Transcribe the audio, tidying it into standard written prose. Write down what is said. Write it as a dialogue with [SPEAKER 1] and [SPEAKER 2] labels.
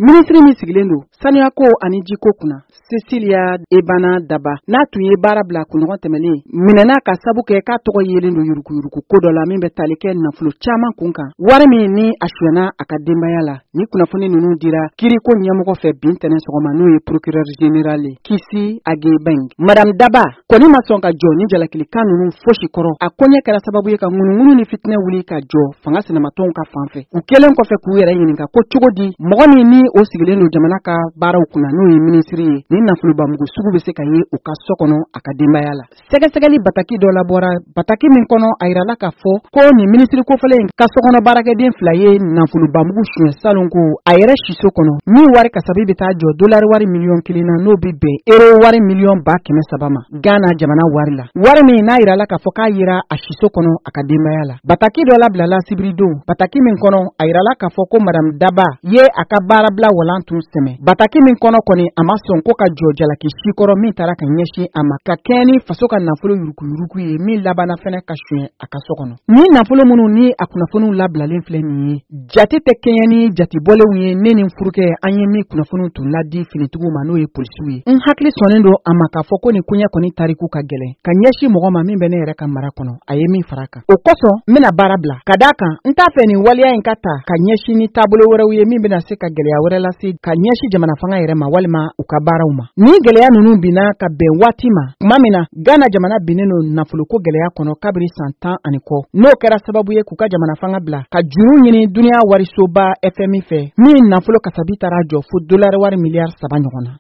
[SPEAKER 1] Ministre min sigilen don sanuya ko ani jiko kunna Cecilia Ebana Daba n'a tun ye baara bila kunɲɔgɔn tɛmɛnen minɛna ka sabu kɛ k'a tɔgɔ yelen don yuruku ko dɔ la min bɛ tali kɛ nafolo caman kun kan wari min ni a suyana a ka denbaya la ni kunnafoni ninnu dira kiriko ɲɛmɔgɔ fɛ bin tɛnɛ sɔgɔma n'o ye procureur général Kisi Agebeng. Madame Daba kɔni ma sɔn ka jɔ ni jalakilikan ninnu fosi kɔrɔ a koɲɛ kɛra sababu ye ka ŋunuŋunu ni fitinɛ wuli ka jɔ fanga sinamatɔnw ka fanfɛ u kɛlen kɔfɛ k'u yɛrɛ ɲininka ko cogo di mɔgɔ min ni o sigilen don jamana ka baaraw kunna n'o ye ministre ye ni nafolobamugu sugu bɛ se ka ye u ka so kɔnɔ a ka denbaya la. Sɛgɛsɛgɛli bataki dɔ labɔra bataki min kɔnɔ a yirala k'a fɔ ko ni ministre kofɔlen ka sokɔnɔ baarakɛden 2 ye nafolobamugu suɲɛ salon ko a yɛrɛ siso kɔnɔ min wari kasabi bɛ taa jɔ dollar wari miliyɔn 1 na n'o bɛ bɛn euro wari miliyɔn 300,000 ma Ghana jamana wari la. Wari min n'a yirala k'a fɔ k'a yira a siso kɔnɔ a ka denbaya la. Bataki dɔ labilala sibiridon bataki min kɔnɔ a yirala k'a fɔ ko Madame Daba ye a ka baarabila walan tun sɛmɛ. Bataki min kɔnɔ kɔni a ma sɔn ko ka jɔ jalaki sikɔrɔ min taara ka ɲɛsin a ma ka kɛɲɛ ni faso ka nafolo yurukuyuruku ye min labanna fɛnɛ ka suɲɛ a ka so kɔnɔ. Ni nafolo minnu ni a kunnafoniw labilalen filɛ nin ye jate tɛ kɛɲɛ ni jatibɔlenw ye ne ni furukɛ an ye min kunnafoniw tun ladi finitigiw ma n'o ye polisiw ye. N hakili sɔnnen don a ma k'a fɔ ko nin kuɲɛ kɔni tariku ka gɛlɛn ka ɲɛsin mɔgɔ ma min bɛ ne yɛrɛ ka mara kɔnɔ a ye min fara kan. O kosɔn n bɛna baara bila ka d'a kan n t'a fɛ nin waliya in ka ta ka ɲɛsin ni taabolo wɛrɛw ye min bɛna se ka gɛlɛya wɛrɛ lase ka ɲɛsin jamana fanga yɛrɛ ma walima u ka baaraw ma. Ni gɛlɛya ninnu binna ka bɛn waati ma tuma min na Ghana jamana binnen don nafoloko gɛlɛya kɔnɔ kabiri san 10 ani kɔ n'o kɛra sababu ye k'u ka jamana fanga bila ka juru ɲini duniya warisoba FMI fɛ min nafolo kasabi taara jɔ fo dollar wari miliyari 3 ɲɔgɔn na.